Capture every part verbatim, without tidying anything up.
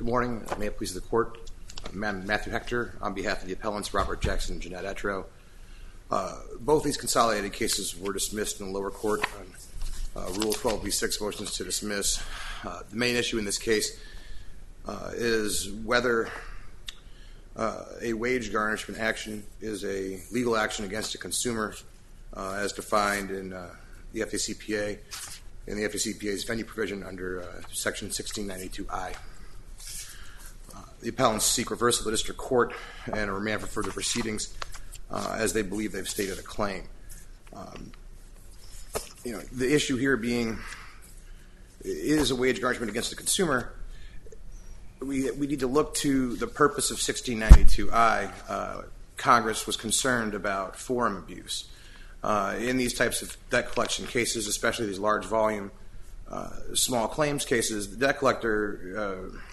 Good morning. May it please the Court. I'm Matthew Hector on behalf of the appellants Robert Jackson and Jeanette Etro. Uh, both these consolidated cases were dismissed in the lower court on uh, Rule twelve b six motions to dismiss. Uh, the main issue in this case uh, is whether uh, a wage garnishment action is a legal action against a consumer uh, as defined in uh, the F A C P A in the F A C P A's venue provision under uh, Section sixteen ninety-two I. Uh, the appellants seek reversal of the district court and a remand for further proceedings uh, as they believe they've stated a claim. Um, you know, the issue here being, is a wage garnishment against the consumer? We, we need to look to the purpose of sixteen ninety-two I. Uh, Congress was concerned about forum abuse. Uh, in these types of debt collection cases, especially these large volume, uh, small claims cases, the debt collector uh,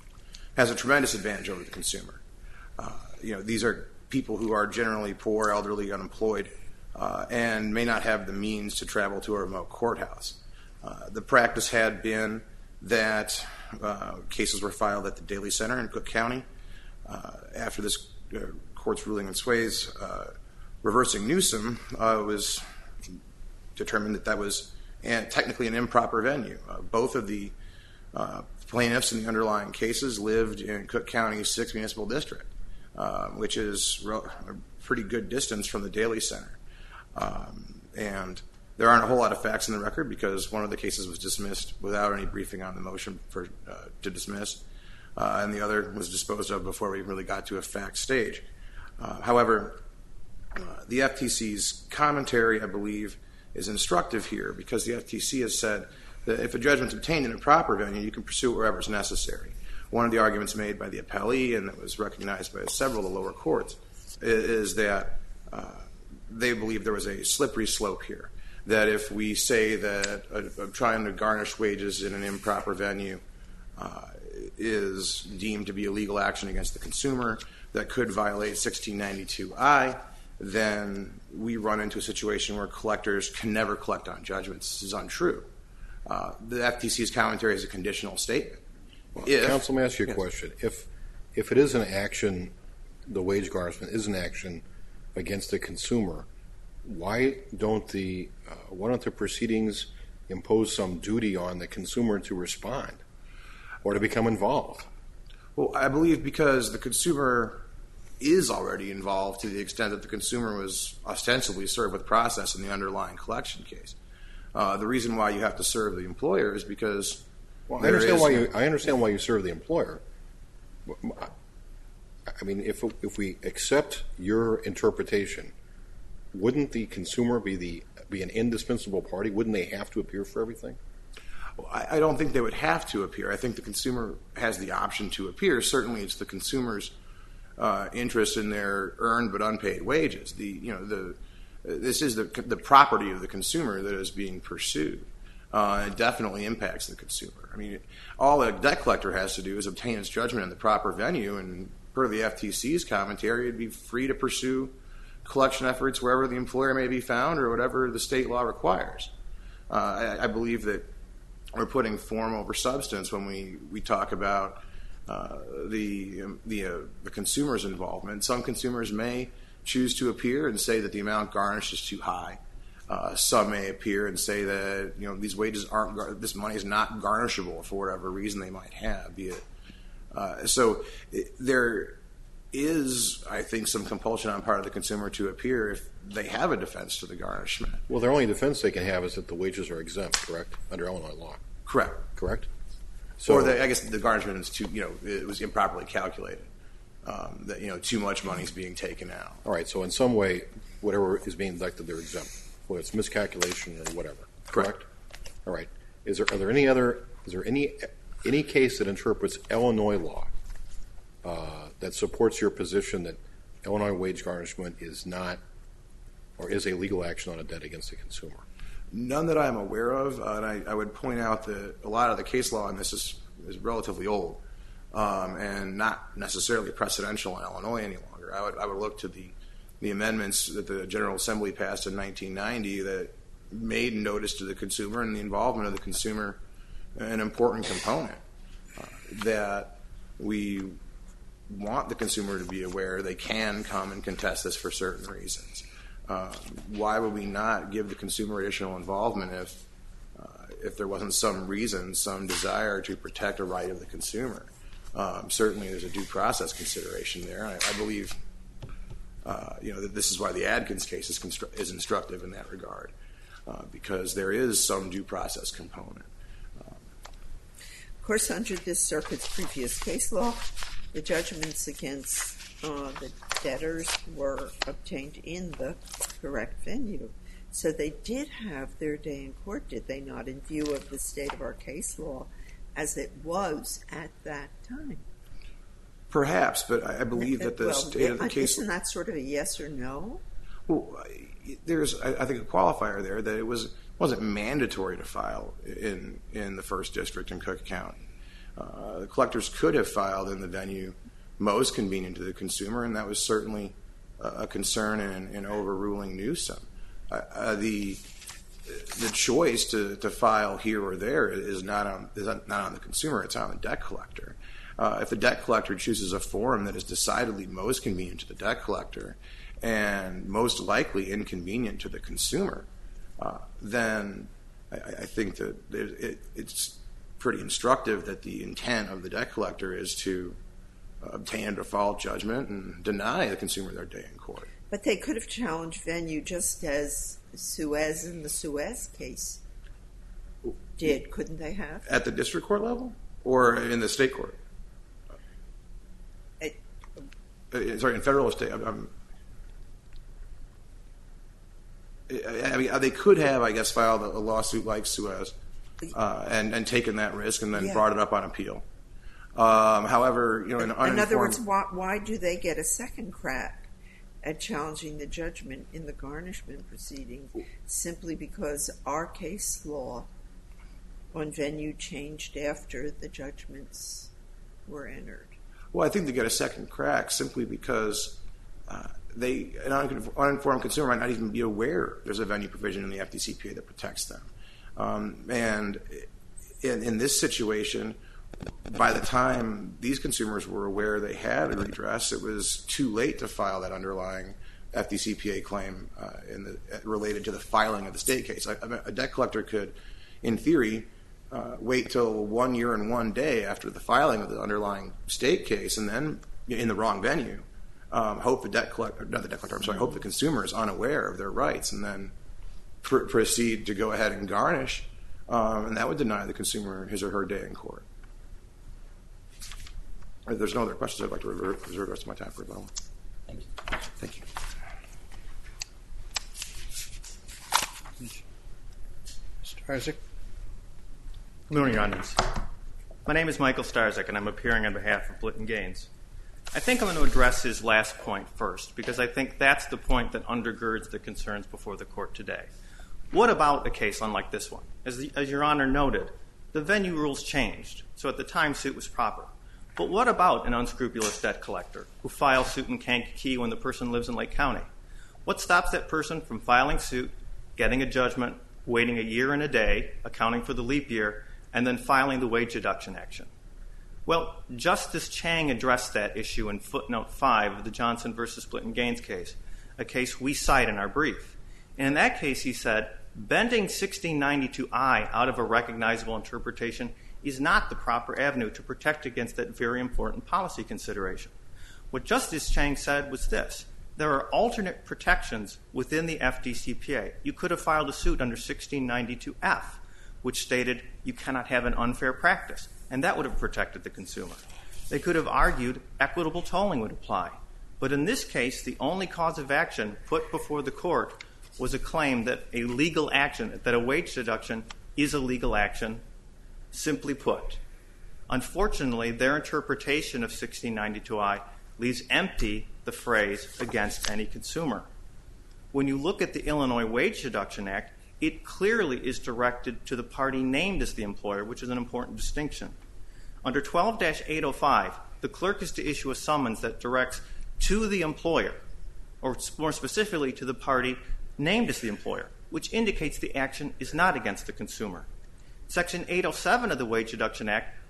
has a tremendous advantage over the consumer. Uh, you know, these are people who are generally poor, elderly, unemployed, uh, and may not have the means to travel to a remote courthouse. Uh, the practice had been that uh, cases were filed at the Daly Center in Cook County. Uh, after this uh, court's ruling in Swayze, uh, reversing Newsom, uh, was determined that that was an, technically an improper venue. Uh, both of the uh, plaintiffs in the underlying cases lived in Cook County's sixth municipal district, uh, which is a pretty good distance from the Daly Center. Um, and there aren't a whole lot of facts in the record because one of the cases was dismissed without any briefing on the motion for, uh, to dismiss, uh, and the other was disposed of before we really got to a fact stage. Uh, however, Uh, the F T C's commentary, I believe, is instructive here because the F T C has said that if a judgment is obtained in a proper venue, you can pursue it wherever is necessary. One of the arguments made by the appellee, and that was recognized by several of the lower courts, is that uh, they believe there was a slippery slope here. That if we say that uh, uh, trying to garnish wages in an improper venue uh, is deemed to be a legal action against the consumer that could violate sixteen ninety-two I, then we run into a situation where collectors can never collect on judgments. This is untrue. Uh, the F T C's commentary is a conditional statement. Well, if, Counsel, let me ask you a yes. question. If if it is an action, the wage garnishment is an action against the consumer, why don't the uh, why don't the proceedings impose some duty on the consumer to respond or to become involved? Well, I believe because the consumer is already involved to the extent that the consumer was ostensibly served with process in the underlying collection case. Uh, the reason why you have to serve the employer is because well, I understand why you I understand why you serve the employer. I mean, if if we accept your interpretation, wouldn't the consumer be the be an indispensable party? Wouldn't they have to appear for everything? Well, I, I don't think they would have to appear. I think the consumer has the option to appear. Certainly, it's the consumer's Uh, interest in their earned but unpaid wages. The you know the uh, this is the the property of the consumer that is being pursued. Uh, it definitely impacts the consumer. I mean, all a debt collector has to do is obtain its judgment in the proper venue, and per the F T C's commentary, it'd be free to pursue collection efforts wherever the employer may be found or whatever the state law requires. Uh, I, I believe that we're putting form over substance when we we talk about Uh, the um, the, uh, the consumer's involvement. Some consumers may choose to appear and say that the amount garnished is too high. Uh, some may appear and say that you know these wages aren't gar- this money is not garnishable for whatever reason they might have. Be it uh, so it, there is, I think, some compulsion on part of the consumer to appear if they have a defense to the garnishment. Well, their only defense they can have is that the wages are exempt, correct, under Illinois law. Correct. Correct. So, or the, I guess the garnishment is too, you know, it was improperly calculated. Um, that you know, too much money is being taken out. All right. So in some way, whatever is being deducted, they're exempt, whether it's miscalculation or whatever. Correct. Correct? All right. Is there are there any other? Is there any any case that interprets Illinois law uh, that supports your position that Illinois wage garnishment is not or is a legal action on a debt against the consumer? None that I'm aware of, uh, and I, I would point out that a lot of the case law on this is, is relatively old um, and not necessarily precedential in Illinois any longer. I would, I would look to the, the amendments that the General Assembly passed in nineteen ninety that made notice to the consumer and the involvement of the consumer an important component. Uh, that we want the consumer to be aware they can come and contest this for certain reasons. Uh, why would we not give the consumer additional involvement if uh, if there wasn't some reason, some desire to protect a right of the consumer? Um, certainly there's a due process consideration there. I, I believe uh, you know, that this is why the Adkins case is, constru- is instructive in that regard, uh, because there is some due process component. Um, of course, under this circuit's previous case law, the judgments against uh, the debtors were obtained in the correct venue. So they did have their day in court, did they not, in view of the state of our case law as it was at that time? Perhaps, but I believe that the well, state of the case... Isn't that sort of a yes or no? Well, there's, I think, a qualifier there that it was, wasn't mandatory to file in, in the first district in Cook County. Uh, the collectors could have filed in the venue most convenient to the consumer, and that was certainly a, a concern in, in overruling Newsom. Uh, uh, the the choice to, to file here or there is not on is not on the consumer; it's on the debt collector. Uh, if the debt collector chooses a forum that is decidedly most convenient to the debt collector and most likely inconvenient to the consumer, uh, then I, I think that it, it, it's pretty instructive that the intent of the debt collector is to obtain a default judgment and deny the consumer their day in court. But they could have challenged venue just as Suez in the Suez case did, couldn't they have? At the district court level or in the state court? It, uh, sorry, in federal or state? I'm, I mean, they could have, I guess, filed a lawsuit like Suez uh, and, and taken that risk and then yeah. brought it up on appeal. Um, however, you know, in, in other words, why, why do they get a second crack at challenging the judgment in the garnishment proceeding simply because our case law on venue changed after the judgments were entered? Well, I think they get a second crack simply because uh, they an uninformed consumer might not even be aware there's a venue provision in the F D C P A that protects them. Um, and in, in this situation, by the time these consumers were aware they had a redress, it was too late to file that underlying F D C P A claim uh, in the, related to the filing of the state case. A, a debt collector could, in theory, uh, wait till one year and one day after the filing of the underlying state case, and then in the wrong venue, um, hope the debt collector, not the debt collector, I'm sorry, hope the consumer is unaware of their rights, and then pr- proceed to go ahead and garnish, um, and that would deny the consumer his or her day in court. If there's no other questions, I'd like to reserve the rest of my time for rebuttal. Thank you. Thank you. Starzyk. Good morning, Your Honors. My name is Michael Starzyk, and I'm appearing on behalf of Blitten Gaines. I think I'm going to address his last point first, because I think that's the point that undergirds the concerns before the court today. What about a case unlike this one? As, the, as Your Honor noted, the venue rules changed, so at the time suit was proper. But what about an unscrupulous debt collector who files suit in Kankakee when the person lives in Lake County? What stops that person from filing suit, getting a judgment, waiting a year and a day, accounting for the leap year, and then filing the wage deduction action? Well, Justice Chang addressed that issue in footnote five of the Johnson versus Blitten Gaines case, a case we cite in our brief. And in that case, he said, bending sixteen ninety-two I out of a recognizable interpretation is not the proper avenue to protect against that very important policy consideration. What Justice Chang said was this: there are alternate protections within the F D C P A. You could have filed a suit under sixteen ninety-two F, which stated you cannot have an unfair practice, and that would have protected the consumer. They could have argued equitable tolling would apply. But in this case, the only cause of action put before the court was a claim that a legal action, that a wage deduction is a legal action. Simply put, unfortunately, their interpretation of sixteen ninety-two I leaves empty the phrase against any consumer. When you look at the Illinois Wage Deduction Act, it clearly is directed to the party named as the employer, which is an important distinction. Under twelve dash eight oh five, the clerk is to issue a summons that directs to the employer, or more specifically to the party named as the employer, which indicates the action is not against the consumer. Section eight oh seven of the Wage Deduction Act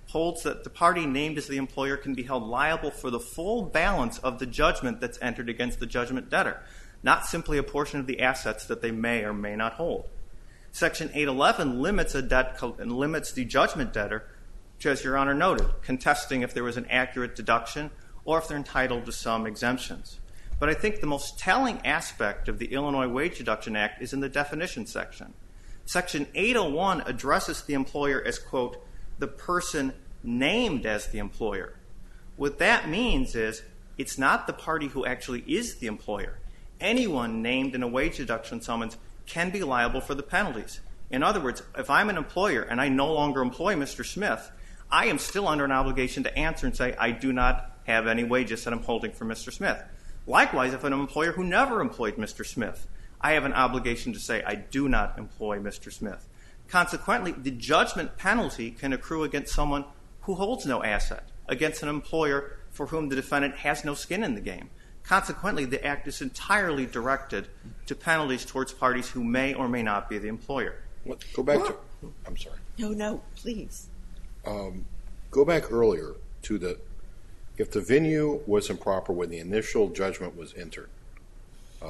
holds that the party named as the employer can be held liable for the full balance of the judgment that's entered against the judgment debtor, not simply a portion of the assets that they may or may not hold. Section eight eleven limits a debt and limits the judgment debtor, which, as Your Honor noted, contesting if there was an accurate deduction or if they're entitled to some exemptions. But I think the most telling aspect of the Illinois Wage Deduction Act is in the definition section. Section eight oh one addresses the employer as, quote, the person named as the employer. What that means is it's not the party who actually is the employer. Anyone named in a wage deduction summons can be liable for the penalties. In other words, if I'm an employer and I no longer employ Mister Smith, I am still under an obligation to answer and say I do not have any wages that I'm holding for Mister Smith. Likewise, if I'm an employer who never employed Mister Smith, I have an obligation to say I do not employ Mister Smith. Consequently, the judgment penalty can accrue against someone who holds no asset, against an employer for whom the defendant has no skin in the game. Consequently, the Act is entirely directed to penalties towards parties who may or may not be the employer. What, go back to, I'm sorry. No, no, please. Um, go back earlier to the, if the venue was improper when the initial judgment was entered, uh,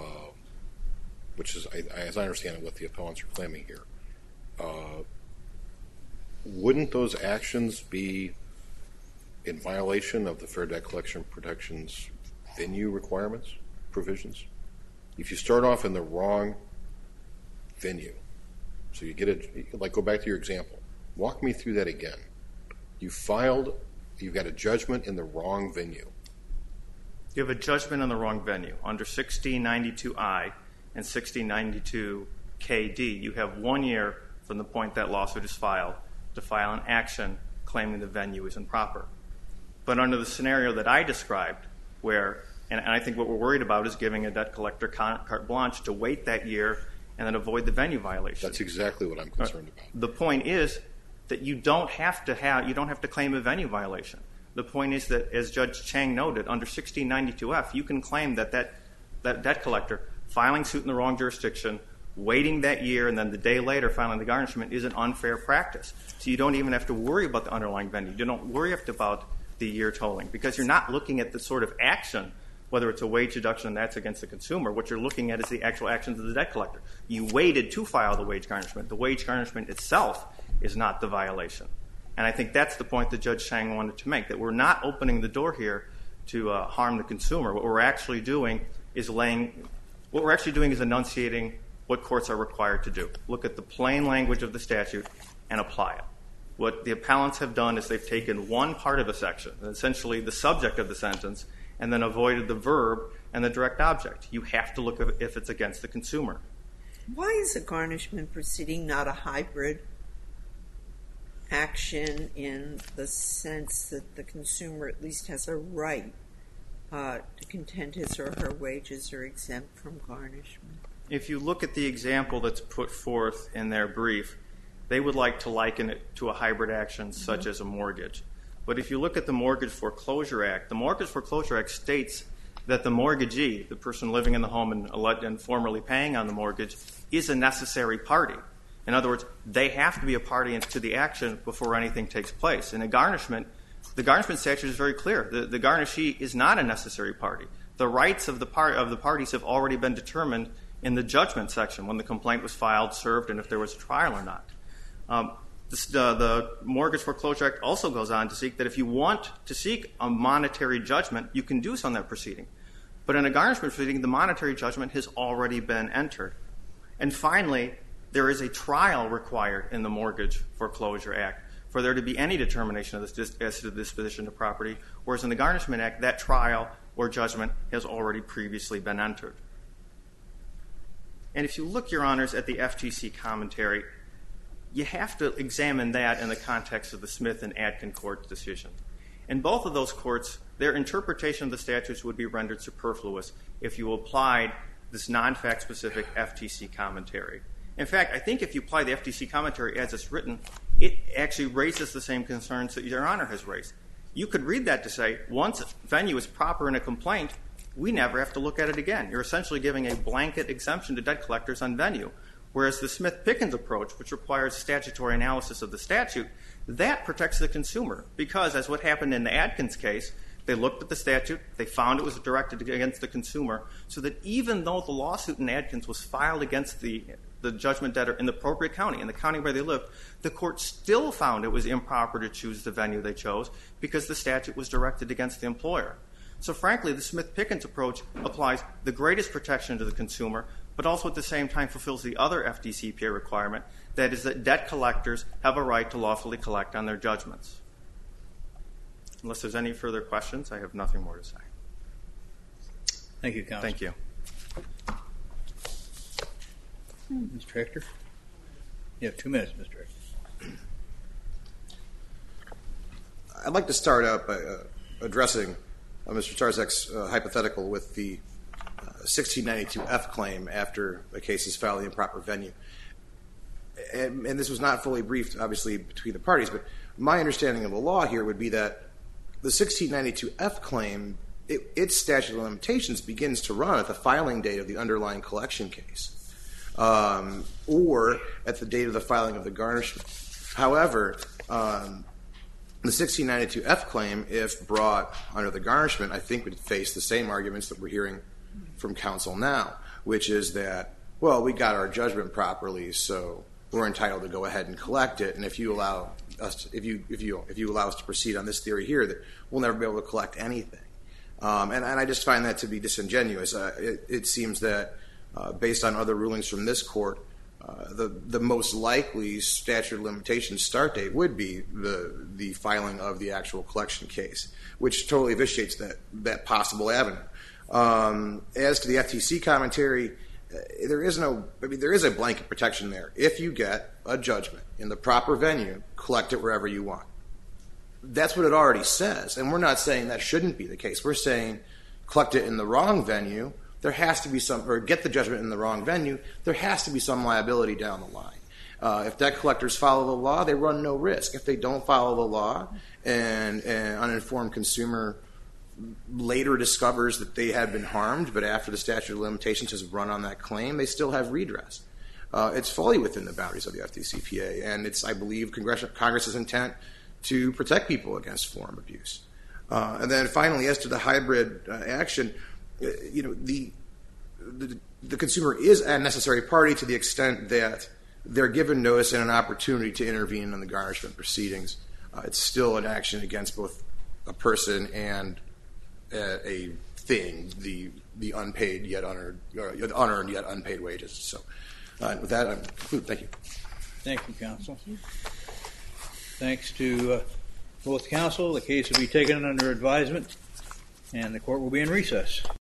which is, I, as I understand it, what the appellants are claiming here, uh, wouldn't those actions be in violation of the Fair Debt Collection Protection's venue requirements, provisions? If you start off in the wrong venue, so you get it, like go back to your example, walk me through that again. You filed, you've got a judgment in the wrong venue. You have a judgment in the wrong venue. Under sixteen ninety-two I and sixteen ninety-two K D, you have one year from the point that lawsuit is filed to file an action claiming the venue is improper. But under the scenario that I described, where, and I think what we're worried about is giving a debt collector carte blanche to wait that year and then avoid the venue violation. That's exactly what I'm concerned about. The point is that you don't have to have, you don't have to claim a venue violation. The point is that, as Judge Chang noted, under sixteen ninety-two F, you can claim that that, that debt collector filing suit in the wrong jurisdiction, waiting that year, and then the day later filing the garnishment is an unfair practice. So you don't even have to worry about the underlying venue. You don't worry about the year tolling because you're not looking at the sort of action, whether it's a wage deduction that's against the consumer. What you're looking at is the actual actions of the debt collector. You waited to file the wage garnishment. The wage garnishment itself is not the violation. And I think that's the point that Judge Chang wanted to make, that we're not opening the door here to uh, harm the consumer. What we're actually doing is laying, what we're actually doing is enunciating what courts are required to do. Look at the plain language of the statute and apply it. What the appellants have done is they've taken one part of a section, essentially the subject of the sentence, and then avoided the verb and the direct object. You have to look at if it's against the consumer. Why is a garnishment proceeding not a hybrid action in the sense that the consumer at least has a right uh, to contend his or her wages are exempt from garnishment? If you look at the example that's put forth in their brief, they would like to liken it to a hybrid action such mm-hmm. as a mortgage. But if you look at the Mortgage Foreclosure Act, the Mortgage Foreclosure Act states that the mortgagee, the person living in the home and, and formerly paying on the mortgage, is a necessary party. In other words, they have to be a party to the action before anything takes place. In a garnishment, the garnishment statute is very clear. The, the garnishee is not a necessary party. The rights of the, par- of the parties have already been determined in the judgment section when the complaint was filed, served, and if there was a trial or not. Um, this, uh, the Mortgage Foreclosure Act also goes on to seek that if you want to seek a monetary judgment, you can do so in that proceeding. But in a garnishment proceeding, the monetary judgment has already been entered. And finally, there is a trial required in the Mortgage Foreclosure Act for there to be any determination of this as to the disposition of property, whereas in the Garnishment Act, that trial or judgment has already previously been entered. And if you look, Your Honors, at the F T C commentary, you have to examine that in the context of the Smith and Adkin court decision. In both of those courts, their interpretation of the statutes would be rendered superfluous if you applied this non-fact specific F T C commentary. In fact, I think if you apply the F T C commentary as it's written, it actually raises the same concerns that Your Honor has raised. You could read that to say, once venue is proper in a complaint, we never have to look at it again. You're essentially giving a blanket exemption to debt collectors on venue, Whereas the Smith-Pickens approach, which requires statutory analysis of the statute, that protects the consumer because, as what happened in the Adkins case, they looked at the statute, they found it was directed against the consumer, so that even though the lawsuit in Adkins was filed against the, the judgment debtor in the appropriate county, in the county where they lived, the court still found it was improper to choose the venue they chose because the statute was directed against the employer. So frankly, the Smith-Pickens approach applies the greatest protection to the consumer, but also at the same time fulfills the other F D C P A requirement, that is that debt collectors have a right to lawfully collect on their judgments. Unless there's any further questions, I have nothing more to say. Thank you, Counsel. Thank you. Mister Hector? You have two minutes, Mister Hector. I'd like to start out by uh, addressing uh, Mister Starzak's uh, hypothetical with the uh, sixteen ninety-two F claim after a case is filed in the improper venue. And, and this was not fully briefed, obviously, between the parties, but my understanding of the law here would be that the sixteen ninety-two F claim, it, its statute of limitations begins to run at the filing date of the underlying collection case, um, or at the date of the filing of the garnishment. However, um, the sixteen ninety-two F claim, if brought under the garnishment, I think would face the same arguments that we're hearing from counsel now, which is that, well, we got our judgment properly, so we're entitled to go ahead and collect it, and if you allow us, to, if you if you if you allow us to proceed on this theory here, that we'll never be able to collect anything. Um, and, and I just find that to be disingenuous. Uh, it, it seems that uh, based on other rulings from this court, uh, the the most likely statute of limitations start date would be the the filing of the actual collection case, which totally vitiates that that possible avenue. Um, as to the F T C commentary, uh, there is no, I mean, there is a blanket protection there. If you get a judgment in the proper venue, collect it wherever you want. That's what it already says, and we're not saying that shouldn't be the case. We're saying collect it in the wrong venue, there has to be some, or get the judgment in the wrong venue, there has to be some liability down the line. Uh, if debt collectors follow the law, they run no risk. If they don't follow the law and an uninformed consumer later discovers that they had been harmed, but after the statute of limitations has run on that claim, they still have redress. Uh, it's fully within the boundaries of the F D C P A, and it's, I believe, Congress, Congress's intent to protect people against forum abuse. Uh, and then finally, as to the hybrid uh, action, uh, you know, the, the the consumer is a necessary party to the extent that they're given notice and an opportunity to intervene in the garnishment proceedings. Uh, it's still an action against both a person and a, a thing, the the unpaid yet unearned, or unearned yet unpaid wages. So uh, with that, I conclude. Thank you. Thank you, counsel. Thanks to uh, both counsel. The case will be taken under advisement, and the court will be in recess.